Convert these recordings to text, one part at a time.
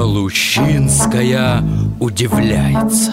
Калущинская удивляется.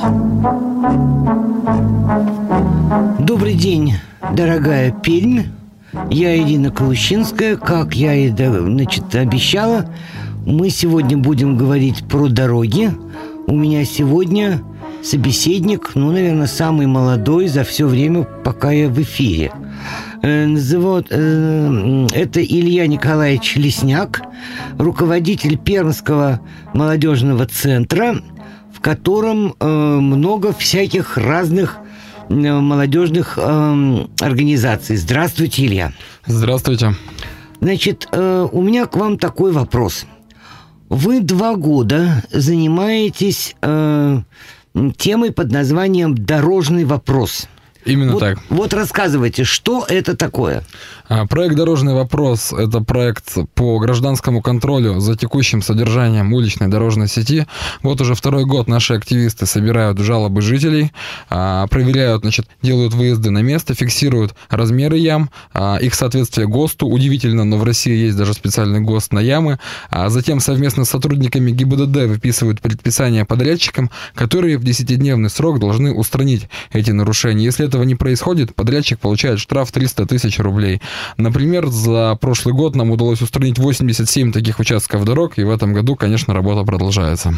Добрый день, дорогая Пермь. Я Ирина Калущинская. Как я и обещала, мы сегодня будем говорить про дороги. У меня сегодня собеседник, наверное, самый молодой за все время, пока я в эфире. Это Илья Николаевич Лесняк, руководитель Пермского молодежного центра, в котором много всяких разных молодежных организаций. Здравствуйте, Илья. Здравствуйте. Значит, у меня к вам такой вопрос. Вы 2 года занимаетесь темой под названием «Дорожный вопрос». Именно так. Вот рассказывайте, что это такое? Проект «Дорожный вопрос» — это проект по гражданскому контролю за текущим содержанием уличной дорожной сети. Вот уже 2-й год наши активисты собирают жалобы жителей, проверяют, делают выезды на место, фиксируют размеры ям, их соответствие ГОСТу. Удивительно, но в России есть даже специальный ГОСТ на ямы. Затем совместно с сотрудниками ГИБДД выписывают предписания подрядчикам, которые в 10-дневный срок должны устранить эти нарушения. Если этого не происходит, подрядчик получает штраф 300 тысяч рублей. Например, за прошлый год нам удалось устранить 87 таких участков дорог, и в этом году, конечно, работа продолжается.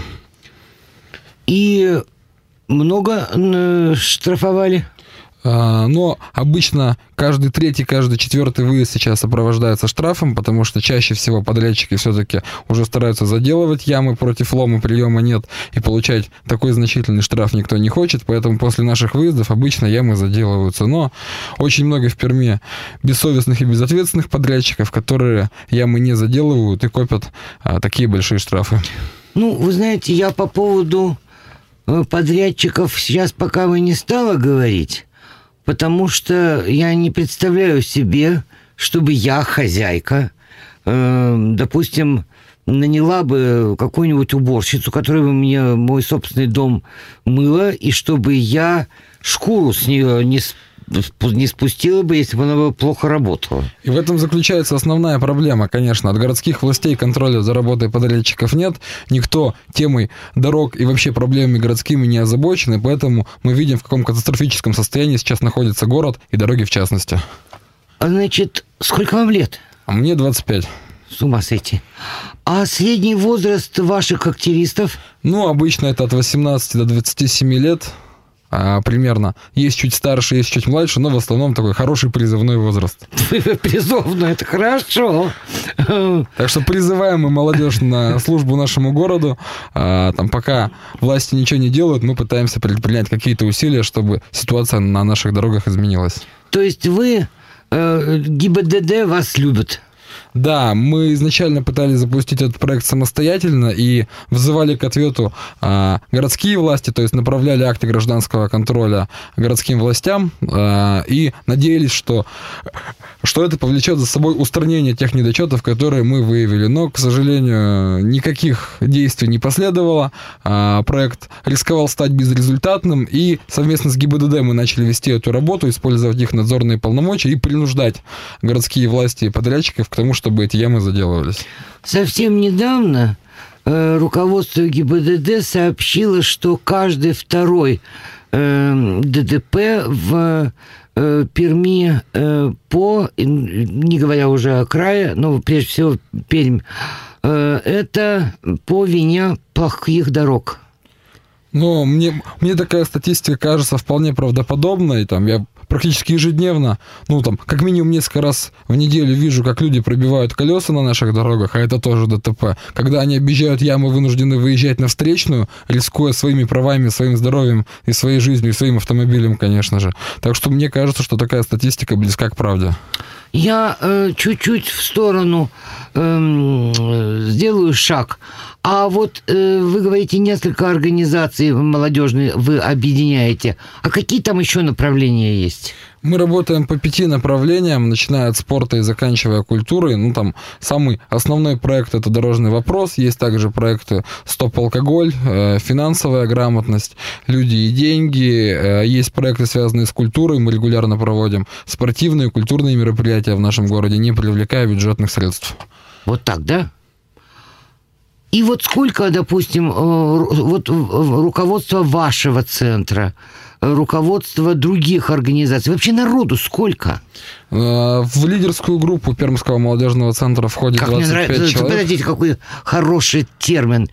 И много штрафовали? Но обычно каждый 3-й, каждый 4-й выезд сейчас сопровождается штрафом, потому что чаще всего подрядчики все-таки уже стараются заделывать ямы, против лома приема нет, и получать такой значительный штраф никто не хочет, поэтому после наших выездов обычно ямы заделываются. Но очень много в Перми бессовестных и безответственных подрядчиков, которые ямы не заделывают и копят такие большие штрафы. Вы знаете, я по поводу подрядчиков сейчас пока бы не стала говорить, потому что я не представляю себе, чтобы я, хозяйка, допустим, наняла бы какую-нибудь уборщицу, которая бы мне мой собственный дом мыла, и чтобы я шкуру с нее не спустила бы, если бы она бы плохо работала. И в этом заключается основная проблема, конечно. От городских властей контроля за работой подрядчиков нет. Никто темой дорог и вообще проблемами городскими не озабочен, и поэтому мы видим, в каком катастрофическом состоянии сейчас находится город и дороги в частности. Значит, сколько вам лет? А мне 25. С ума сойти. А средний возраст ваших активистов? Обычно это от 18 до 27 лет. Примерно. Есть чуть старше, есть чуть младше, но в основном такой хороший призывной возраст. Призывной, это хорошо. Так что призываем мы молодежь на службу нашему городу. Пока власти ничего не делают, мы пытаемся предпринять какие-то усилия, чтобы ситуация на наших дорогах изменилась. То есть вы, ГИБДД, вас любят? Да, мы изначально пытались запустить этот проект самостоятельно и вызывали к ответу городские власти, то есть направляли акты гражданского контроля городским властям и надеялись, что это повлечет за собой устранение тех недочетов, которые мы выявили. Но, к сожалению, никаких действий не последовало. Проект рисковал стать безрезультатным, и совместно с ГИБДД мы начали вести эту работу, использовать их надзорные полномочия и принуждать городские власти и подрядчиков к тому, чтобы эти ямы заделывались. Совсем недавно руководство ГИБДД сообщило, что каждый 2-й ДТП в Перми не говоря уже о крае, но прежде всего Пермь, это по вине плохих дорог. Но мне такая статистика кажется вполне правдоподобной. Я практически ежедневно, как минимум несколько раз в неделю вижу, как люди пробивают колеса на наших дорогах, а это тоже ДТП. Когда они объезжают ямы, вынуждены выезжать на встречную, рискуя своими правами, своим здоровьем и своей жизнью, и своим автомобилем, конечно же. Так что мне кажется, что такая статистика близка к правде. Я чуть-чуть в сторону сделаю шаг. А вот вы говорите, несколько организаций молодежных вы объединяете. А какие там еще направления есть? Мы работаем по 5 направлениям, начиная от спорта и заканчивая культурой. Самый основной проект – это «Дорожный вопрос». Есть также проекты «Стоп алкоголь», «Финансовая грамотность», «Люди и деньги». Есть проекты, связанные с культурой. Мы регулярно проводим спортивные и культурные мероприятия в нашем городе, не привлекая бюджетных средств. Вот так, да? И вот сколько, допустим, вот руководство вашего центра, руководство других организаций, вообще народу сколько? В лидерскую группу Пермского молодежного центра входит 25 человек. Подождите, какой хороший термин.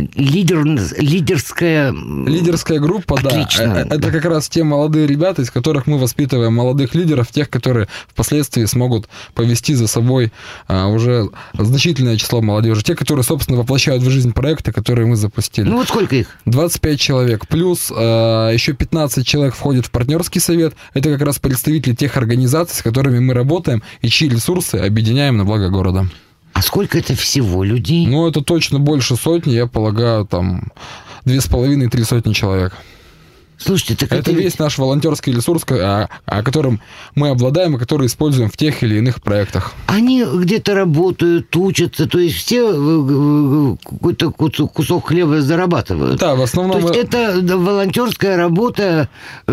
Лидерская группа, отлично. Да. Это как раз те молодые ребята, из которых мы воспитываем молодых лидеров, тех, которые впоследствии смогут повести за собой уже значительное число молодежи. Те, которые, собственно, воплощают в жизнь проекты, которые мы запустили. Ну вот сколько их? 25 человек. Плюс еще 15 человек входит в партнерский совет. Это как раз представители тех организаций, с которыми мы работаем и чьи ресурсы объединяем на благо города. А сколько это всего людей? Ну, это точно больше сотни, я полагаю, там 2,5-3 сотни человек. Слушайте, так это весь наш волонтерский ресурс, о котором мы обладаем и который используем в тех или иных проектах. Они где-то работают, учатся, то есть все какой-то кусок хлеба зарабатывают. Да, в основном... То есть это волонтерская работа,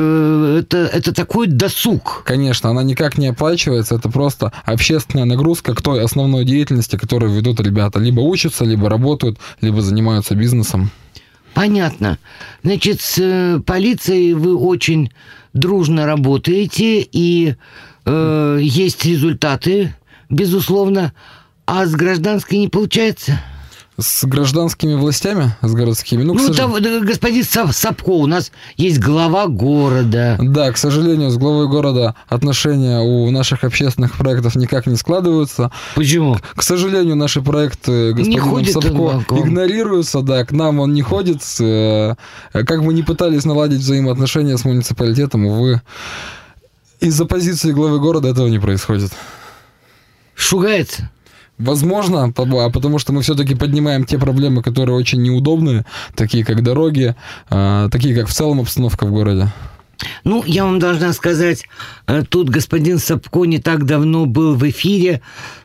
это такой досуг. Конечно, она никак не оплачивается, это просто общественная нагрузка к той основной деятельности, которую ведут ребята. Либо учатся, либо работают, либо занимаются бизнесом. Понятно. Значит, с полицией вы очень дружно работаете, и есть результаты, безусловно, а с гражданской не получается? С гражданскими властями, с городскими? Там господин Сапко, у нас есть глава города. Да, к сожалению, с главой города отношения у наших общественных проектов никак не складываются. Почему? К сожалению, наши проекты господином Сапко игнорируются, да, к нам он не ходит. Как мы не пытались наладить взаимоотношения с муниципалитетом, увы, из-за позиции главы города этого не происходит. Шугается? Возможно, потому что мы все-таки поднимаем те проблемы, которые очень неудобные, такие как дороги, такие как в целом обстановка в городе. Ну, я вам должна сказать, тут господин Сапко не так давно был в эфире,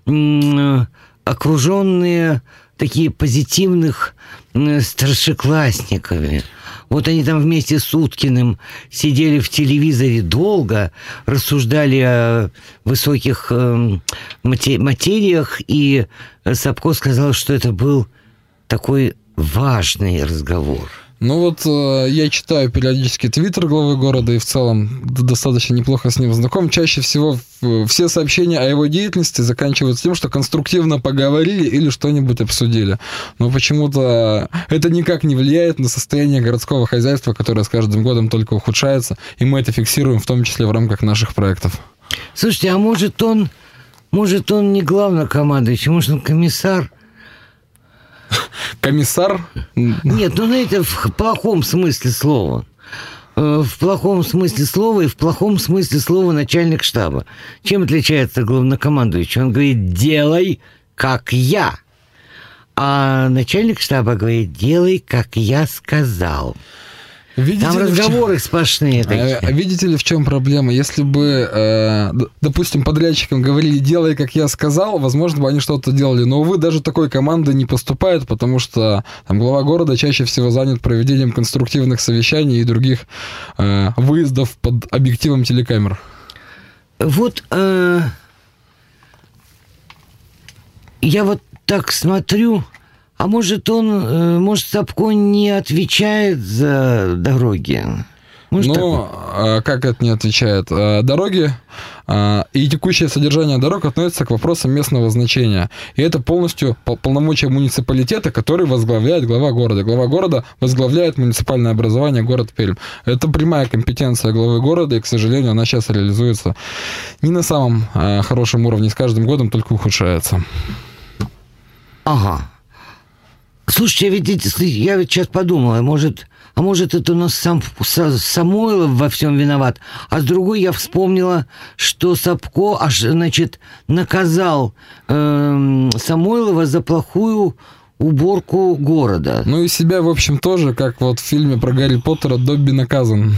окруженные такие позитивных старшеклассниками. Вот они там вместе с Уткиным сидели в телевизоре долго, рассуждали о высоких материях, и Сапко сказал, что это был такой важный разговор. Ну вот я читаю периодически твиттер главы города и в целом достаточно неплохо с ним знаком. Чаще всего все сообщения о его деятельности заканчиваются тем, что конструктивно поговорили или что-нибудь обсудили. Но почему-то это никак не влияет на состояние городского хозяйства, которое с каждым годом только ухудшается, и мы это фиксируем в том числе в рамках наших проектов. Слушайте, а может он не главнокомандующий, может он комиссар? Комиссар? Нет, ну, знаете, в плохом смысле слова. В плохом смысле слова и в плохом смысле слова начальник штаба. Чем отличается главнокомандующий? Он говорит: делай, как я. А начальник штаба говорит: делай, как я сказал. Там разговоры сплошные такие. Видите ли, в чем проблема? Если бы, допустим, подрядчикам говорили: делай, как я сказал, возможно бы они что-то делали. Но, увы, даже такой команды не поступает, потому что там глава города чаще всего занят проведением конструктивных совещаний и других выездов под объективом телекамер. Вот я вот так смотрю. А может, Сапко не отвечает за дороги? Как это не отвечает? Дороги и текущее содержание дорог относятся к вопросам местного значения. И это полностью полномочия муниципалитета, который возглавляет глава города. Глава города возглавляет муниципальное образование город Пермь. Это прямая компетенция главы города, и, к сожалению, она сейчас реализуется не на самом хорошем уровне, с каждым годом только ухудшается. Ага. Слушайте, я ведь сейчас подумала, может это у нас сам Самойлов во всем виноват, а с другой я вспомнила, что Сапко наказал Самойлова за плохую уборку города. Ну и себя, в общем, тоже, как вот в фильме про Гарри Поттера, Добби наказан.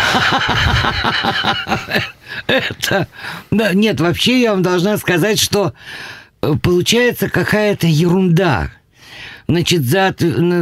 Нет, вообще я вам должна сказать, что получается какая-то ерунда. Значит, за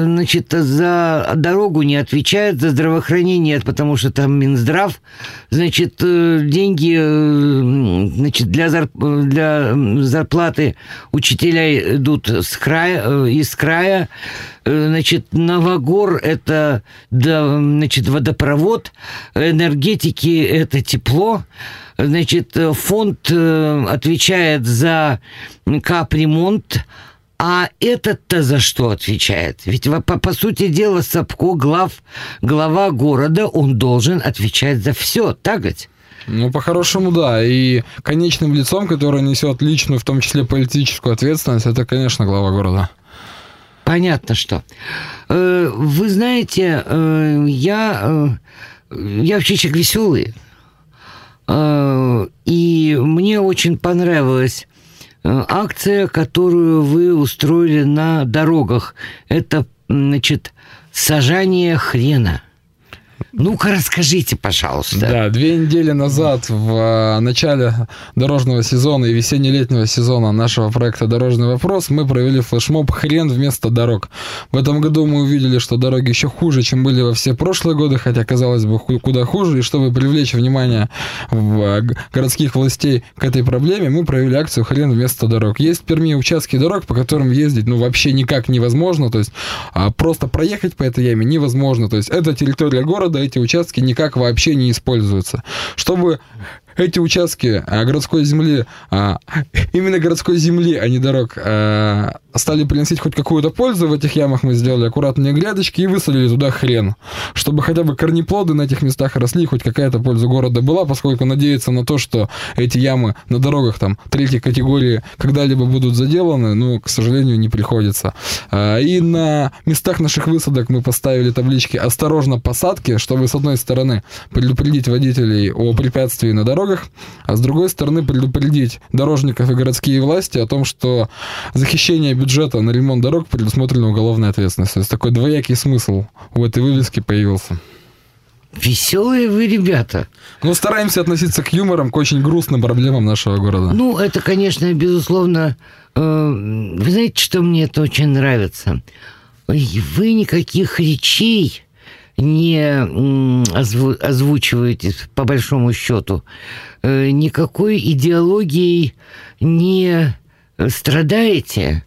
дорогу не отвечает, за здравоохранение, потому что там Минздрав. Значит, деньги, значит, для зарплаты учителя идут из края. Значит, Новогор – это, значит, водопровод, энергетики – это тепло. Значит, фонд отвечает за капремонт. А этот-то за что отвечает? Ведь, по сути дела, Сапко, глава города, он должен отвечать за все, так ведь? Ну, по-хорошему, да. И конечным лицом, который несет личную, в том числе политическую ответственность, это, конечно, глава города. Понятно, что. Вы знаете, я вообще человек веселый. И мне очень понравилось акция, которую вы устроили на дорогах. Это, значит, сажание хрена. Ну-ка, расскажите, пожалуйста. Да, 2 недели назад, в начале дорожного сезона и весенне-летнего сезона нашего проекта «Дорожный вопрос» мы провели флешмоб «Хрен вместо дорог». В этом году мы увидели, что дороги еще хуже, чем были во все прошлые годы, хотя, казалось бы, куда хуже. И чтобы привлечь внимание городских властей к этой проблеме, мы провели акцию «Хрен вместо дорог». Есть в Перми участки дорог, по которым ездить вообще никак невозможно. То есть просто проехать по этой яме невозможно. То есть это территория города, эти участки никак вообще не используются. Чтобы эти участки городской земли, именно городской земли, а не дорог, стали приносить хоть какую-то пользу, в этих ямах мы сделали аккуратные грядочки и высадили туда хрен, чтобы хотя бы корнеплоды на этих местах росли, хоть какая-то польза города была, поскольку надеяться на то, что эти ямы на дорогах там 3-й категории когда-либо будут заделаны, к сожалению, не приходится. И на местах наших высадок мы поставили таблички «Осторожно, посадки», чтобы, с одной стороны, предупредить водителей о препятствии на дорогах, а с другой стороны предупредить дорожников и городские власти о том, что за хищение бюджета на ремонт дорог предусмотрена уголовная ответственность. То есть такой двоякий смысл у этой вывески появился. Веселые вы ребята. Стараемся относиться к юморам, к очень грустным проблемам нашего города. Это, конечно, безусловно. Вы знаете, что мне это очень нравится? Вы никаких речей не озвучиваете, по большому счету, никакой идеологией не страдаете.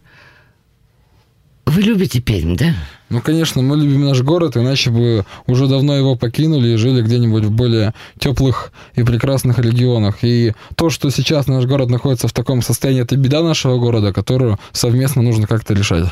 Вы любите Пермь, да? Конечно, мы любим наш город, иначе бы уже давно его покинули и жили где-нибудь в более теплых и прекрасных регионах. И то, что сейчас наш город находится в таком состоянии, это беда нашего города, которую совместно нужно как-то решать.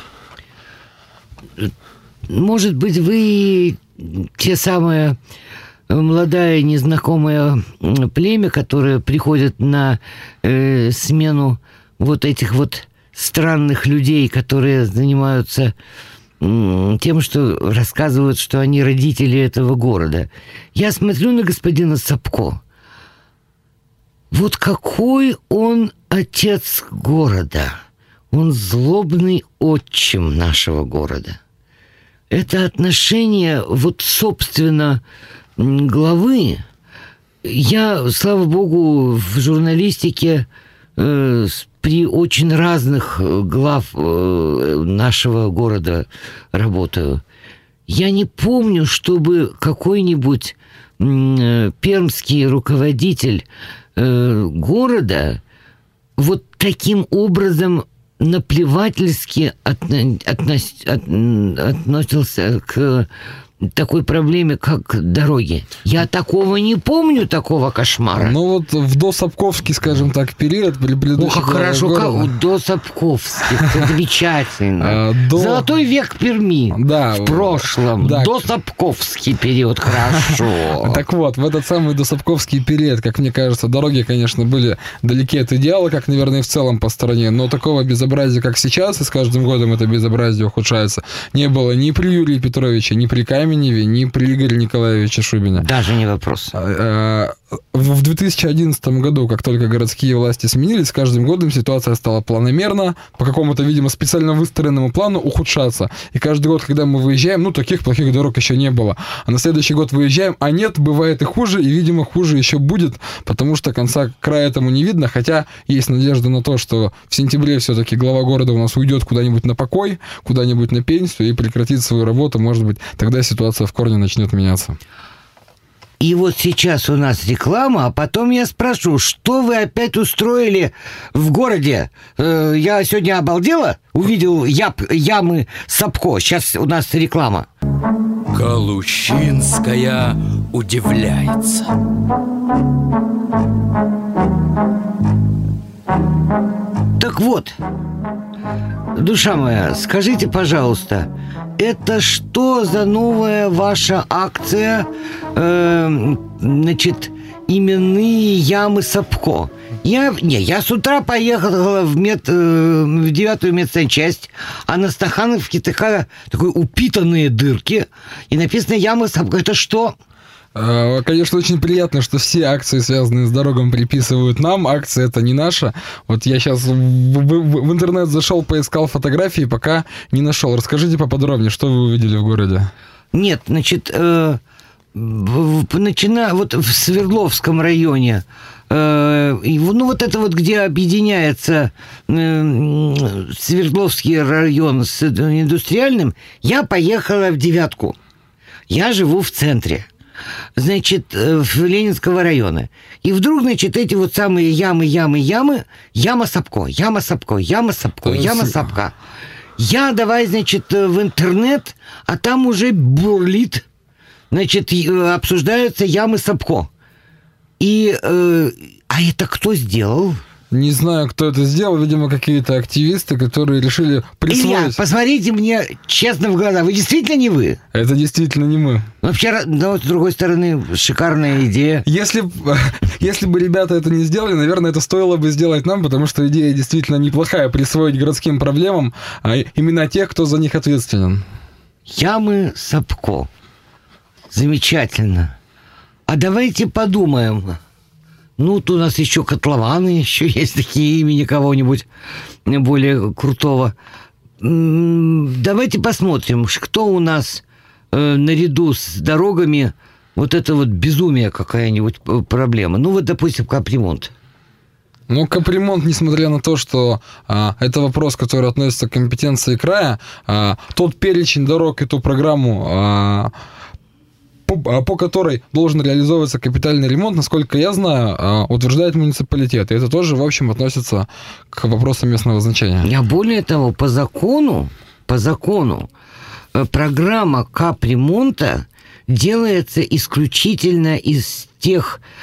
Может быть, вы те самые молодое незнакомое племя, которое приходит на смену вот этих вот странных людей, которые занимаются тем, что рассказывают, что они родители этого города. Я смотрю на господина Сапко. Вот какой он отец города. Он злобный отчим нашего города. Это отношение, собственно, главы. Я, слава богу, в журналистике при очень разных глав нашего города работаю. Я не помню, чтобы какой-нибудь пермский руководитель города вот таким образом наплевательски относился к такой проблеме, как дороги. Я такого не помню, такого кошмара. В досапковский, скажем так, период при предыдущем как хорошо, как досапковский. Замечательно. Золотой век Перми. Да. В прошлом. Да. Досапковский период. Хорошо. Так вот, в этот самый досапковский период, как мне кажется, дороги, конечно, были далеки от идеала, как, наверное, и в целом по стране, но такого безобразия, как сейчас, и с каждым годом это безобразие ухудшается, не было ни при Юрии Петровиче, ни при Каменеве, ни при Игоре Николаевиче Шубине. Даже не вопрос. в 2011 году, как только городские власти сменились, с каждым годом ситуация стала планомерно, по какому-то, видимо, специально выстроенному плану ухудшаться. И каждый год, когда мы выезжаем, таких плохих дорог еще не было. А на следующий год выезжаем, а нет, бывает и хуже, и, видимо, хуже еще будет, потому что конца края этому не видно, хотя есть надежда на то, что в сентябре все-таки глава города у нас уйдет куда-нибудь на покой, куда-нибудь на пенсию и прекратит свою работу. Может быть, тогда ситуация в корне начнет меняться. И вот сейчас у нас реклама, а потом я спрошу, что вы опять устроили в городе? Я сегодня обалдела, увидел ямы Сапко. Сейчас у нас реклама. Галущинская удивляется. Так вот, душа моя, скажите, пожалуйста, это что за новая ваша акция, именные ямы Сапко? Я с утра поехала в 9-ю медсанчасть, а на Стахановке такой упитанные дырки, и написано «Ямы Сапко». Это что? Конечно, очень приятно, что все акции, связанные с дорогами, приписывают нам. Акция это не наша. Вот я сейчас в интернет зашел, поискал фотографии, пока не нашел. Расскажите поподробнее, что вы увидели в городе? Нет, начиная вот в Свердловском районе, вот это вот, где объединяется Свердловский район с индустриальным, я поехала в 9-ку. Я живу в центре. В Ленинского района. И вдруг, эти вот самые ямы, яма Сапко. Я давай, в интернет, а там уже бурлит, обсуждаются ямы Сапко. А это кто сделал? Не знаю, кто это сделал. Видимо, какие-то активисты, которые решили присвоить... Илья, посмотрите мне честно в глаза. Вы действительно не вы? Это действительно не мы. Вообще, с другой стороны, шикарная идея. Если бы ребята это не сделали, наверное, это стоило бы сделать нам, потому что идея действительно неплохая. Присвоить городским проблемам именно тех, кто за них ответственен. Ямы Сапко. Замечательно. А давайте подумаем... Тут у нас еще котлованы, еще есть такие имени кого-нибудь более крутого. Давайте посмотрим, кто у нас наряду с дорогами вот это вот безумие какая-нибудь проблема. Допустим, капремонт. Капремонт, несмотря на то, что это вопрос, который относится к компетенции края, тот перечень дорог и ту программу... по которой должен реализовываться капитальный ремонт, насколько я знаю, утверждает муниципалитет. И это тоже, в общем, относится к вопросам местного значения. Я более того, по закону, программа капремонта делается исключительно из той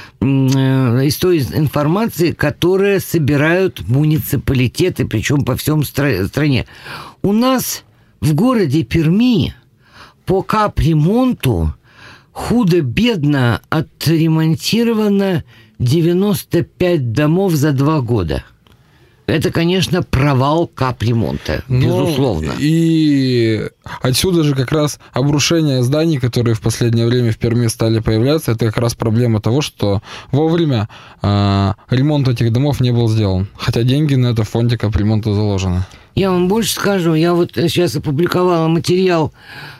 информации, которую собирают муниципалитеты, причем по всем стране. У нас в городе Перми по капремонту худо-бедно отремонтировано 95 домов за 2 года. Это, конечно, провал капремонта, безусловно. И отсюда же как раз обрушение зданий, которые в последнее время в Перми стали появляться, это как раз проблема того, что вовремя ремонт этих домов не был сделан. Хотя деньги на это в фонде капремонта заложены. Я вам больше скажу. Я вот сейчас опубликовала материал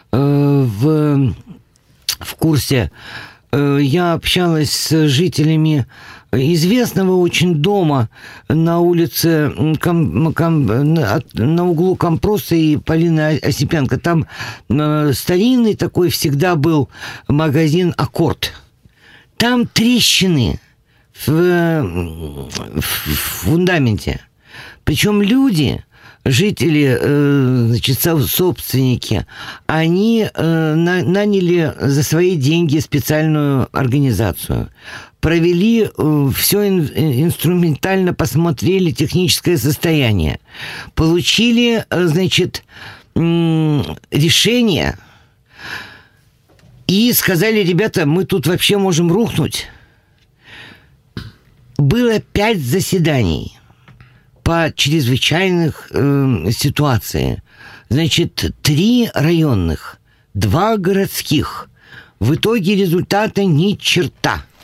в курсе. Я общалась с жителями известного очень дома на улице на углу Компроса и Полины Осипенко. Там старинный такой всегда был магазин «Аккорд». Там трещины в фундаменте. Причем люди... Жители, собственники, они наняли за свои деньги специальную организацию. Провели все инструментально, посмотрели техническое состояние. Получили, решение и сказали: ребята, мы тут вообще можем рухнуть. Было 5 заседаний по чрезвычайных ситуациях. 3 районных, 2 городских. В итоге результата ни черта.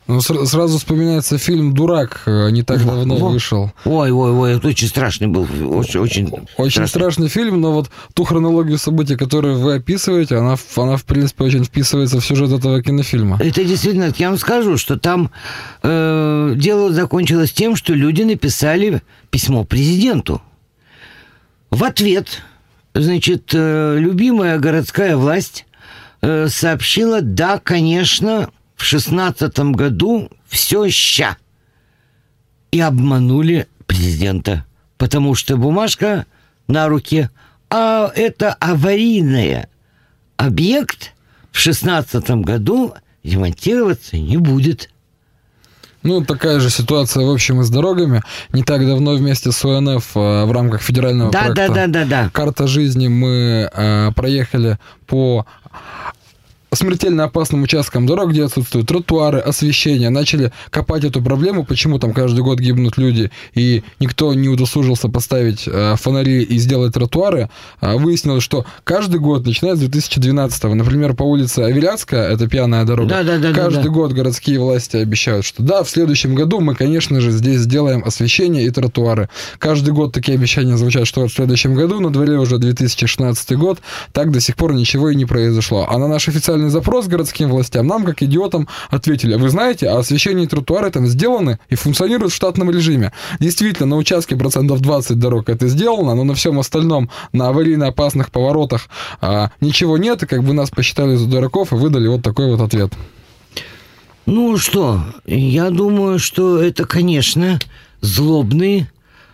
Ну, сразу вспоминается фильм «Дурак», не так давно вышел. Ой, это очень страшный был, очень страшный фильм, но вот ту хронологию событий, которую вы описываете, она в принципе, очень вписывается в сюжет этого кинофильма. Это действительно, я вам скажу, что там дело закончилось тем, что люди написали письмо президенту. В ответ, значит, любимая городская власть сообщила: да, конечно, в 2016 году все ща. И обманули президента, потому что бумажка на руке, а это аварийный объект в 2016 году ремонтироваться не будет. Ну, такая же ситуация, в общем, и с дорогами. Не так давно вместе с ОНФ в рамках федерального проекта «Карта жизни» мы проехали по смертельно опасным участкам дорог, где отсутствуют тротуары, освещение. Начали копать эту проблему, почему там каждый год гибнут люди, и никто не удосужился поставить фонари и сделать тротуары. Выяснилось, что каждый год, начиная с 2012-го, например, по улице Авеляцкая, это пьяная дорога, каждый год городские власти обещают, что да, в следующем году мы, конечно же, здесь сделаем освещение и тротуары. Каждый год такие обещания звучат, что в следующем году, на дворе уже 2016 год, так до сих пор ничего и не произошло. А на наш официальный запрос городским властям нам, как идиотам, ответили: вы знаете, освещение и тротуары там сделаны и функционируют в штатном режиме. Действительно, на участке 20% дорог это сделано, но на всем остальном, на аварийно опасных поворотах ничего нет, и как бы нас посчитали за дураков и выдали вот такой вот ответ. Ну что, я думаю, что это, конечно, злобный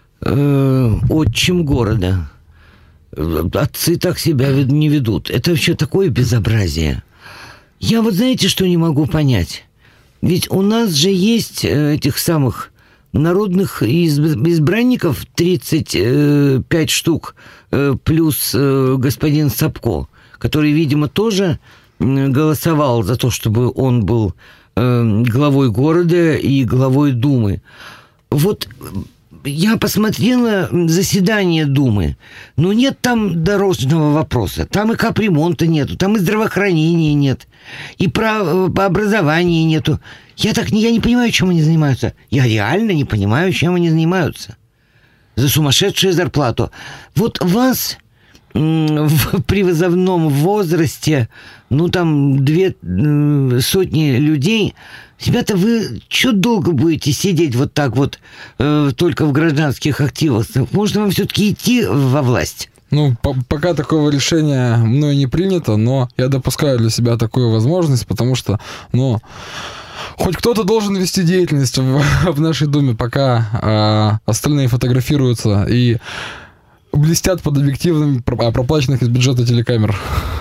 отчим города. Отцы так себя не ведут. Это вообще такое безобразие. Я вот знаете, что не могу понять? Ведь у нас же есть этих самых народных избранников 35 штук, плюс господин Сапко, который, видимо, тоже голосовал за то, чтобы он был главой города и главой Думы. Вот я посмотрела заседание Думы, но нет там дорожного вопроса, там и капремонта нету, там и здравоохранения нет, и про образование нету. Я не понимаю, чем они занимаются. Я реально не понимаю, чем они занимаются. За сумасшедшую зарплату. Вот вас в призывном возрасте, ну там 200 людей. Ребята, вы что долго будете сидеть вот так вот только в гражданских активах? Можно вам все-таки идти во власть? Ну, пока такого решения мной не принято, но я допускаю для себя такую возможность, потому что, хоть кто-то должен вести деятельность в нашей Думе, пока остальные фотографируются и блестят под объективами проплаченных из бюджета телекамер.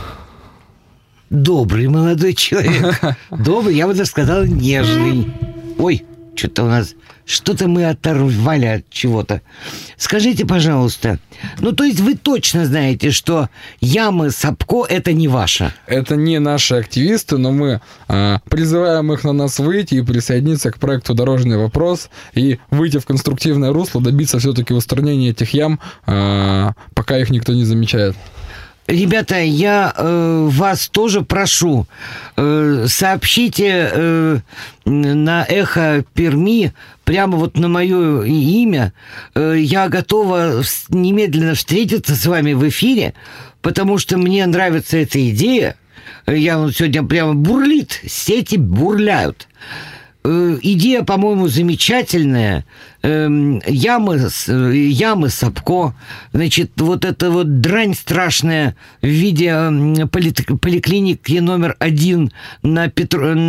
Добрый молодой человек. Добрый, я бы даже сказал, нежный. Ой, что-то мы оторвали от чего-то. Скажите, пожалуйста, то есть вы точно знаете, что ямы Сапко — это не ваше? Это не наши активисты, но мы призываем их на нас выйти и присоединиться к проекту «Дорожный вопрос» и выйти в конструктивное русло, добиться все-таки устранения этих ям, пока их никто не замечает. Ребята, я вас тоже прошу, сообщите на «Эхо Перми» прямо вот на мое имя. Я готова немедленно встретиться с вами в эфире, потому что мне нравится эта идея. Я сегодня прямо бурлит, сети бурляют. Идея, по-моему, замечательная. Ямы Сапко. Значит, вот эта вот дрянь страшная в виде поликлиники номер 1 на как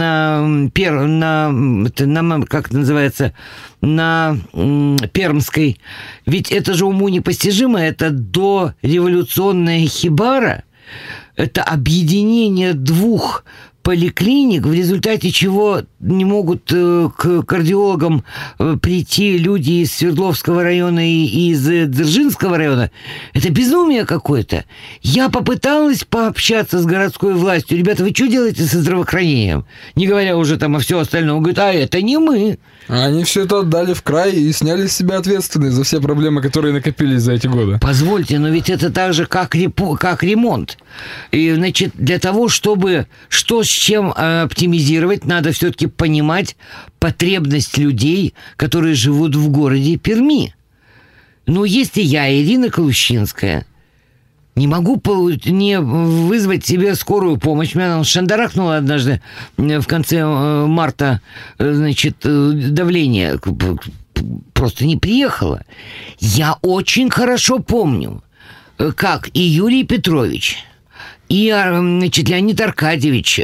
это называется, на Пермской. Ведь это же уму непостижимо. Это дореволюционная хибара. Это объединение двух поликлиник, в результате чего не могут к кардиологам прийти люди из Свердловского района и из Дзержинского района. Это безумие какое-то. Я попыталась пообщаться с городской властью. Ребята, вы что делаете со здравоохранением? Не говоря уже там о всем остальном. Говорят, это не мы. Они все это отдали в край и сняли с себя ответственность за все проблемы, которые накопились за эти годы. Позвольте, но ведь это так же, как ремонт. И, значит, для того, чтобы что с чем оптимизировать, надо все-таки понимать потребность людей, которые живут в городе Перми. Ну, если я, Ирина Колущинская, не могу не вызвать себе скорую помощь. Меня там шандарахнуло однажды в конце марта, значит, давление. Просто не приехало. Я очень хорошо помню, как и Юрий Петрович, и, значит, Леонид Аркадьевич, и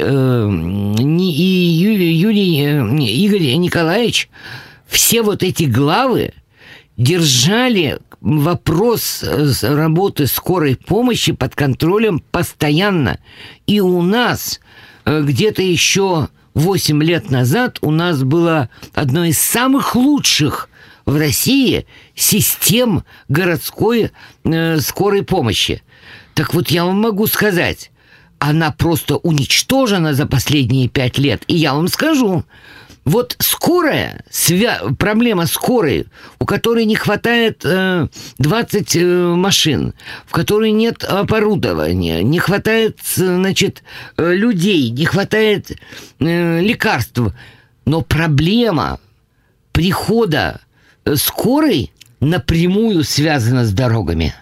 Игорь Николаевич, все вот эти главы держали вопрос работы скорой помощи под контролем постоянно. И у нас где-то еще 8 лет назад у нас была одной из самых лучших в России систем городской скорой помощи. Так вот, я вам могу сказать, она просто уничтожена за последние 5 лет. И я вам скажу, вот скорая, проблема скорой, у которой не хватает 20 машин, в которой нет оборудования, не хватает, значит, людей, не хватает лекарств. Но проблема прихода скорой напрямую связана с дорогами.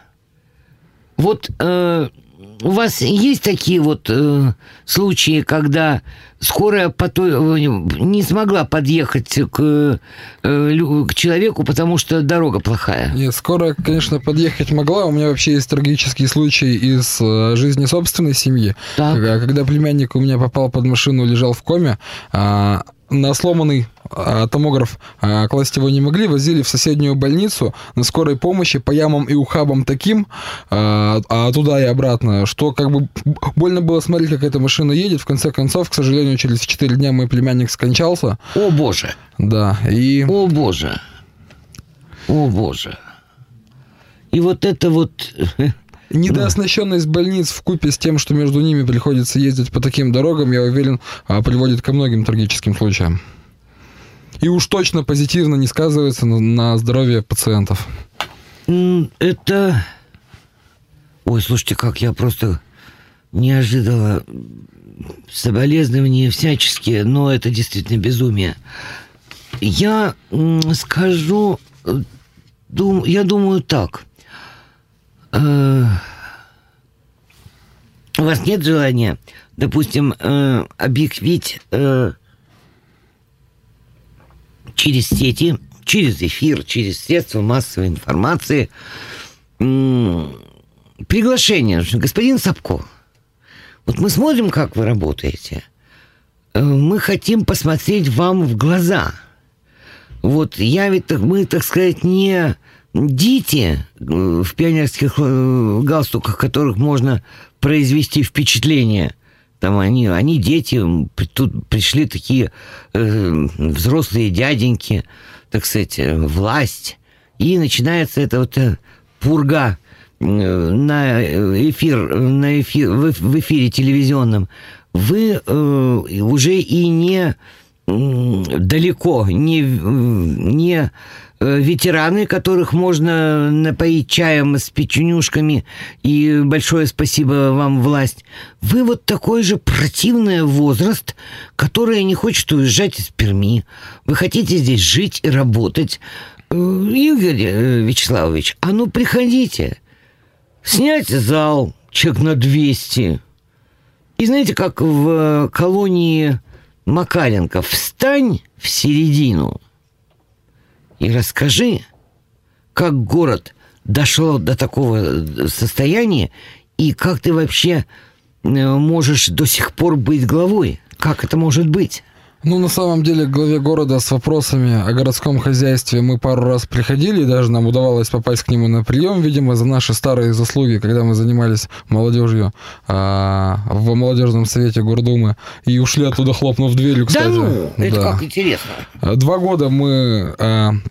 Вот у вас есть такие вот случаи, когда скорая не смогла подъехать к человеку, потому что дорога плохая? Нет, скорая, конечно, подъехать могла. У меня вообще есть трагический случай из жизни собственной семьи. Так. Когда племянник у меня попал под машину, лежал в коме, на сломанный томограф класть его не могли, возили в соседнюю больницу на скорой помощи по ямам и ухабам таким, туда и обратно, что как бы больно было смотреть, как эта машина едет. В конце концов, к сожалению, через 4 дня мой племянник скончался. О, Боже! Да, и... О, Боже! О, Боже! И вот это вот... Недооснащенность больниц вкупе с тем, что между ними приходится ездить по таким дорогам, я уверен, приводит ко многим трагическим случаям. И уж точно позитивно не сказывается на здоровье пациентов. Это... Ой, слушайте, как я просто не ожидала. Соболезнования всяческие, но это действительно безумие. Я скажу... Я думаю так... У вас нет желания, допустим, объявить через сети, через эфир, через средства массовой информации приглашение? Господин Сапко, вот мы смотрим, как вы работаете. Мы хотим посмотреть вам в глаза. Вот мы, так сказать, не... Дети в пионерских галстуках, которых можно произвести впечатление. Там они дети, тут пришли такие взрослые дяденьки, так сказать, власть. И начинается эта вот пурга в эфире телевизионном. Вы уже и не далеко, не ветераны, которых можно напоить чаем с печенюшками, и большое спасибо вам, власть. Вы вот такой же противный возраст, который не хочет уезжать из Перми. Вы хотите здесь жить и работать. Игорь Вячеславович, а ну приходите. Снять зал, человек на 200. И знаете, как в колонии Макаренко, встань в середину и расскажи, как город дошел до такого состояния, и как ты вообще можешь до сих пор быть главой. Как это может быть? Ну, на самом деле, к главе города с вопросами о городском хозяйстве мы пару раз приходили, и даже нам удавалось попасть к нему на прием, видимо, за наши старые заслуги, когда мы занимались молодежью в молодежном совете Гордумы, и ушли оттуда, хлопнув дверью, кстати. Да ну, это как интересно. 2 года мы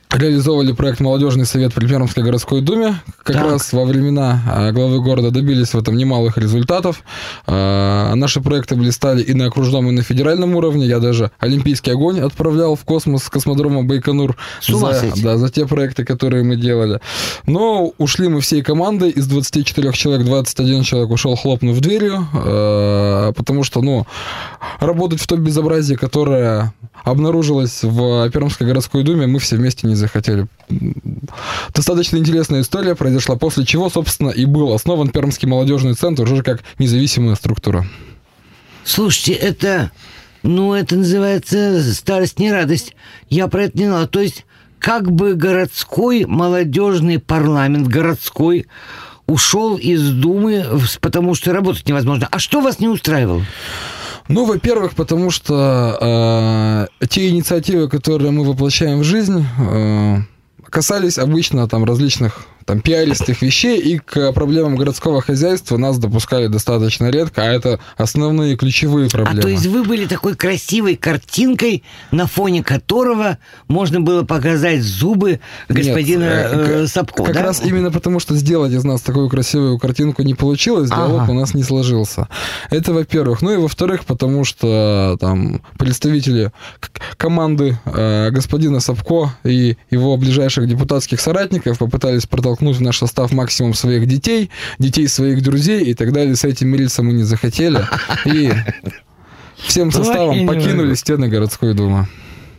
реализовывали проект «Молодежный совет» при Пермской городской думе. Как раз во времена главы города добились в этом немалых результатов. Наши проекты блистали и на окружном, и на федеральном уровне. Я даже «Олимпийский огонь» отправлял в космос с космодрома Байконур за те проекты, которые мы делали. Но ушли мы всей командой. Из 24 человек 21 человек ушел, хлопнув дверью, потому что, работать в том безобразии, которое обнаружилось в Пермской городской думе, мы все вместе не захотели. Достаточно интересная история произошла, после чего, собственно, и был основан Пермский молодежный центр уже как независимая структура. Слушайте, это называется старость не радость. Я про это не знала. То есть, как бы городской молодежный парламент, городской, ушел из Думы, потому что работать невозможно. А что вас не устраивало? Во-первых, потому что те инициативы, которые мы воплощаем в жизнь, касались обычно различных пиаристых вещей, и к проблемам городского хозяйства нас допускали достаточно редко, а это основные ключевые проблемы. То есть вы были такой красивой картинкой, на фоне которого можно было показать зубы господина Сапко, как раз именно потому, что сделать из нас такую красивую картинку не получилось, диалог у нас не сложился. Это во-первых. И во-вторых, потому что представители команды господина Сапко и его ближайших депутатских соратников попытались протолкнуть в наш состав максимум своих детей своих друзей и так далее. С этим мириться мы не захотели. И всем составом покинули стены городской думы.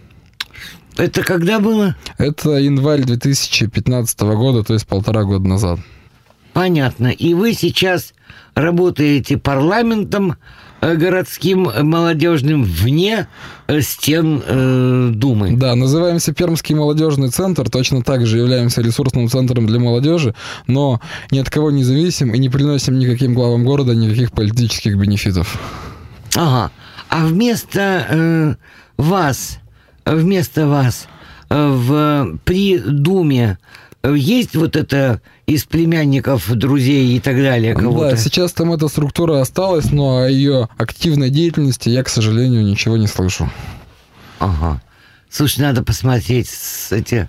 Это когда было? Это январь 2015 года, то есть 1,5 года назад. Понятно. И вы сейчас работаете парламентом городским молодежным вне стен Думы. Да, называемся Пермский молодежный центр, точно так же являемся ресурсным центром для молодежи, но ни от кого не зависим и не приносим никаким главам города никаких политических бенефитов. Ага. А вместо вас при Думе есть это из племянников, друзей и так далее кого-то? Да, сейчас там эта структура осталась, но о ее активной деятельности я, к сожалению, ничего не слышу. Ага. Слушай, надо посмотреть эти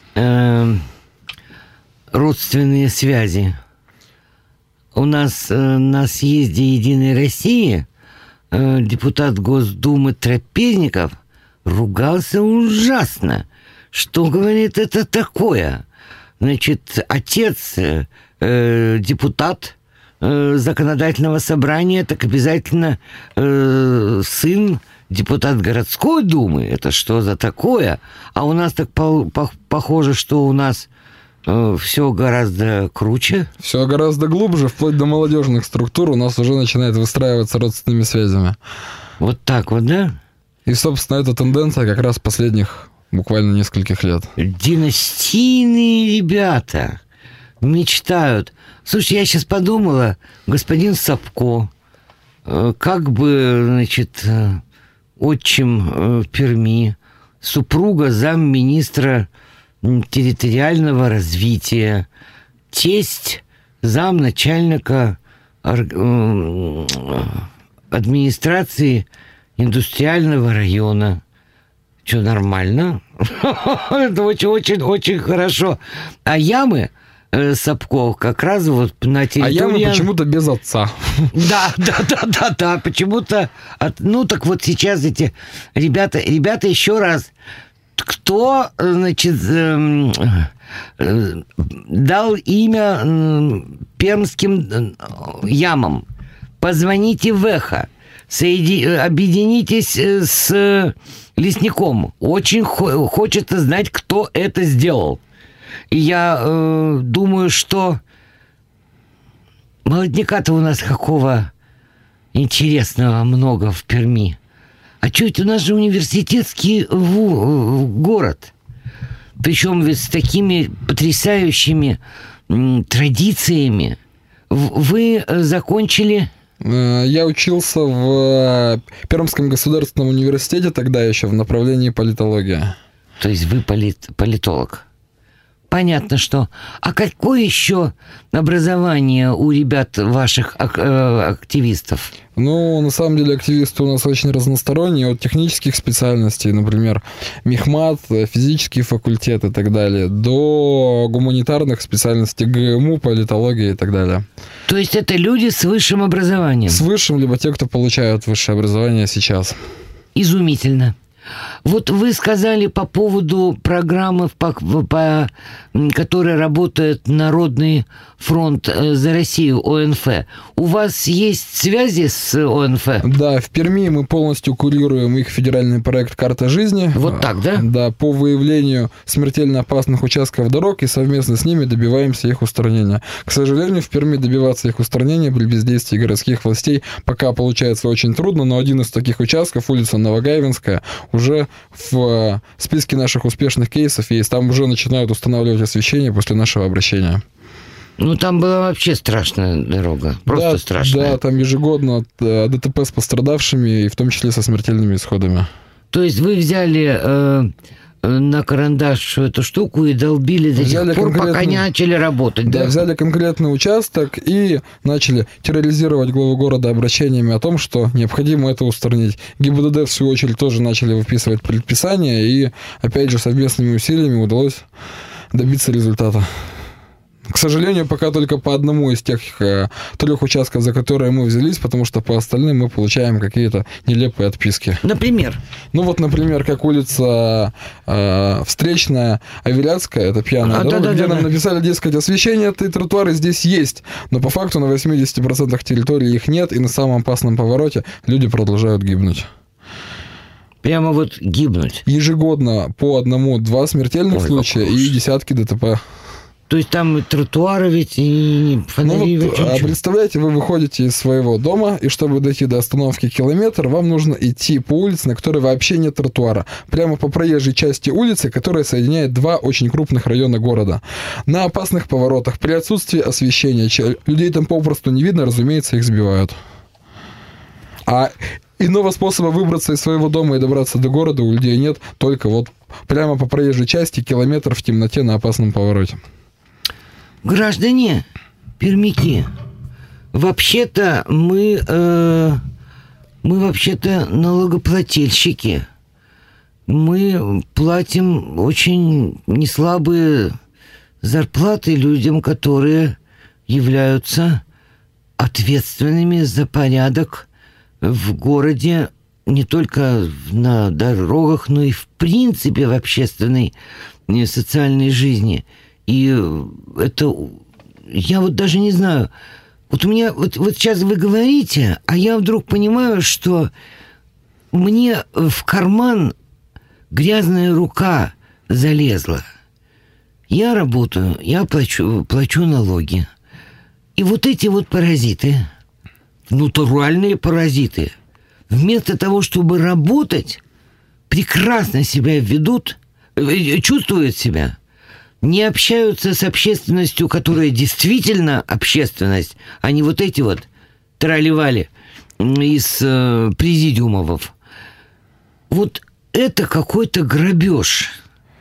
родственные связи. У нас на съезде «Единой России» депутат Госдумы Трапезников ругался ужасно. Что, говорит, это такое? Значит, отец депутат законодательного собрания, так обязательно сын депутат городской думы. Это что за такое? А у нас так похоже, что у нас все гораздо круче. Все гораздо глубже, вплоть до молодежных структур у нас уже начинает выстраиваться родственными связями. Вот так вот, да? И, собственно, эта тенденция как раз последних буквально нескольких лет. Династийные ребята мечтают. Слушай, я сейчас подумала, господин Сапко, как бы, значит, отчим Перми, супруга замминистра территориального развития, тесть замначальника администрации индустриального района. Что, нормально? Это очень-очень хорошо. А ямы Сапков как раз вот на территории... А ямы почему-то без отца. Да, почему-то... так вот сейчас эти ребята, еще раз, кто, значит, дал имя пермским ямам? Позвоните в Эхо. Объединитесь с лесником. Очень хочется знать, кто это сделал. И я думаю, что молодняка-то у нас какого интересного много в Перми. А что это у нас же университетский город. Причем ведь с такими потрясающими традициями. Вы закончили... Я учился в Пермском государственном университете тогда еще в направлении политология. То есть вы политолог? понятно, что. А какое еще образование у ребят ваших активистов? Ну, на самом деле, активисты у нас очень разносторонние, от технических специальностей, например, мехмат, физический факультет и так далее, до гуманитарных специальностей, ГМУ, политология и так далее. То есть это люди с высшим образованием? С высшим, либо те, кто получают высшее образование сейчас. Изумительно. Вот вы сказали по поводу программы, которой работает Народный фронт за Россию, ОНФ. У вас есть связи с ОНФ? Да, в Перми мы полностью курируем их федеральный проект «Карта жизни». Вот так, да? Да, по выявлению смертельно опасных участков дорог, и совместно с ними добиваемся их устранения. К сожалению, в Перми добиваться их устранения при бездействии городских властей пока получается очень трудно, но один из таких участков, улица Новогаевинская, уже в списке наших успешных кейсов есть. Там уже начинают устанавливать освещение после нашего обращения. Ну, там была вообще страшная дорога. Просто страшная. Да, там ежегодно ДТП с пострадавшими, и в том числе со смертельными исходами. То есть вы взяли на карандаш эту штуку и долбили до тех пор, пока не начали работать, да? Да, взяли конкретный участок и начали терроризировать главу города обращениями о том, что необходимо это устранить. ГИБДД, в свою очередь, тоже начали выписывать предписания, и, опять же, совместными усилиями удалось добиться результата. К сожалению, пока только по одному из тех 3 участков, за которые мы взялись, потому что по остальным мы получаем какие-то нелепые отписки. Например? Ну вот, например, как улица Встречная, Аверятская, это пьяная дорога, где нам написали, дескать, освещение этой тротуары здесь есть, но по факту на 80% территории их нет, и на самом опасном повороте люди продолжают гибнуть. Прямо вот гибнуть? Ежегодно по 1-2 смертельных случая и десятки ДТП. То есть там и тротуары ведь, и фонари. Ну вот, представляете, вы выходите из своего дома, и чтобы дойти до остановки километр, вам нужно идти по улице, на которой вообще нет тротуара. Прямо по проезжей части улицы, которая соединяет 2 очень крупных района города. На опасных поворотах, при отсутствии освещения, людей там попросту не видно, разумеется, их сбивают. А иного способа выбраться из своего дома и добраться до города у людей нет, только вот прямо по проезжей части километр в темноте на опасном повороте. Граждане, пермяки, вообще-то мы вообще-то налогоплательщики. Мы платим очень неслабые зарплаты людям, которые являются ответственными за порядок в городе, не только на дорогах, но и в принципе в общественной и социальной жизни. И это... Я вот даже не знаю... Вот у меня... Вот сейчас вы говорите, а я вдруг понимаю, что мне в карман грязная рука залезла. Я работаю, я плачу налоги. И вот эти вот паразиты, натуральные паразиты, вместо того, чтобы работать, прекрасно себя ведут, чувствуют себя, не общаются с общественностью, которая действительно общественность, а не вот эти вот трали-вали из президиумов. Вот это какой-то грабеж.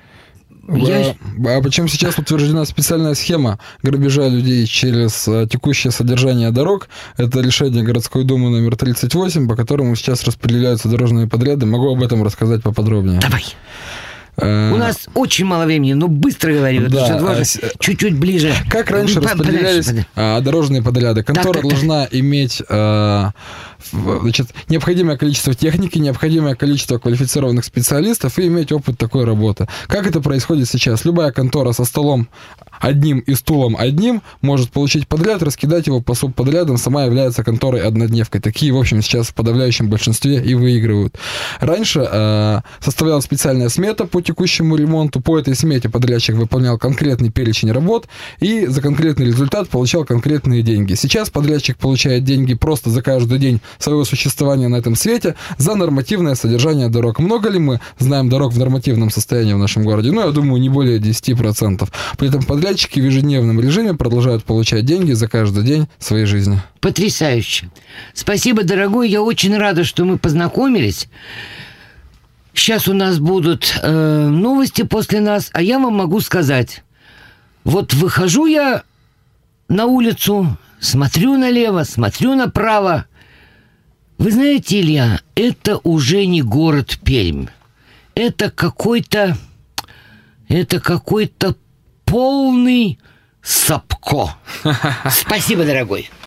А причем сейчас утверждена специальная схема грабежа людей через текущее содержание дорог. Это решение городской думы номер 38, по которому сейчас распределяются дорожные подряды. Могу об этом рассказать поподробнее. Давай. У нас очень мало времени, но быстро говорю. Да. Чуть-чуть ближе. Как раньше распределялись дорожные подряды? Контора должна иметь необходимое количество техники, необходимое количество квалифицированных специалистов и иметь опыт такой работы. Как это происходит сейчас? Любая контора со столом одним и стулом одним может получить подряд, раскидать его по субподрядам, сама является конторой-однодневкой. Такие, в общем, сейчас в подавляющем большинстве и выигрывают. Раньше составлялась специальная смета по текущему ремонту. По этой смете подрядчик выполнял конкретный перечень работ и за конкретный результат получал конкретные деньги. Сейчас подрядчик получает деньги просто за каждый день своего существования на этом свете за нормативное содержание дорог. Много ли мы знаем дорог в нормативном состоянии в нашем городе? Ну, я думаю, не более 10%. При этом подрядчики в ежедневном режиме продолжают получать деньги за каждый день своей жизни. Потрясающе. Спасибо, дорогой. Я очень рада, что мы познакомились. Сейчас у нас будут новости после нас, а я вам могу сказать, Вот выхожу я на улицу, смотрю налево, смотрю направо. Вы знаете, Илья, это уже не город Пермь. Это какой-то полный Сапко. Спасибо, дорогой.